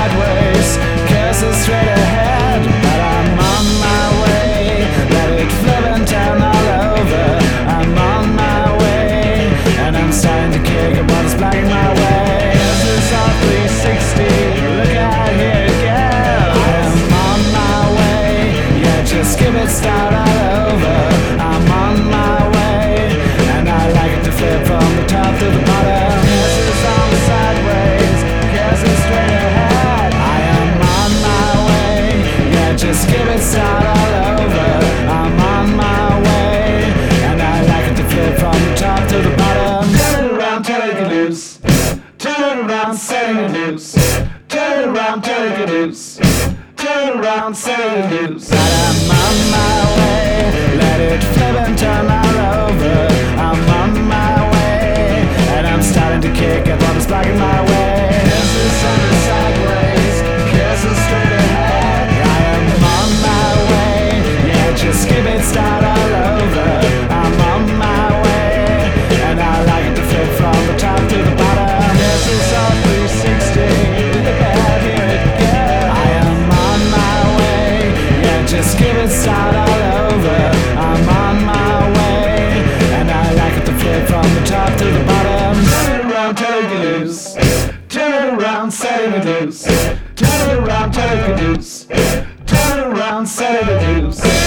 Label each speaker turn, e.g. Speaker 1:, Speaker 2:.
Speaker 1: sideways, curses straight ahead. But I'm on my way, let it flip and turn all over. I'm on my way, and I'm starting to kick at what is blocking my way. This is all 360, look out, here it goes. I am on my way, yeah, just give it start all over. I'm on my way, and I like it to flip from the top to the bottom. This is on the sideways, curses straight ahead. I am on my way, yeah, just give it start all over. I'm on my way, and I like it to flip from the top to the bottom. Turn it around, turn it loose. Turn it around, setting it loose. Turn it around, turn it loose. Turn it around, setting it loose. But I'm on my way, let it flip and turn all over. I'm on my way, and I'm starting to kick at what is blocking my way. This is on the sideways, curses straight ahead. I am on my way, yeah, just give it start all over. I'm on my way, and I like it to flip from the top to the bottom. This is all 360, look out, here it goes. I am on my way, yeah, just give it start all over. I'm on my way, and I like it to flip from the top to the bottom. Turn it around, turn it loose. Turn it around, set it loose. Turn it around, turn it loose. Turn it around, set it loose.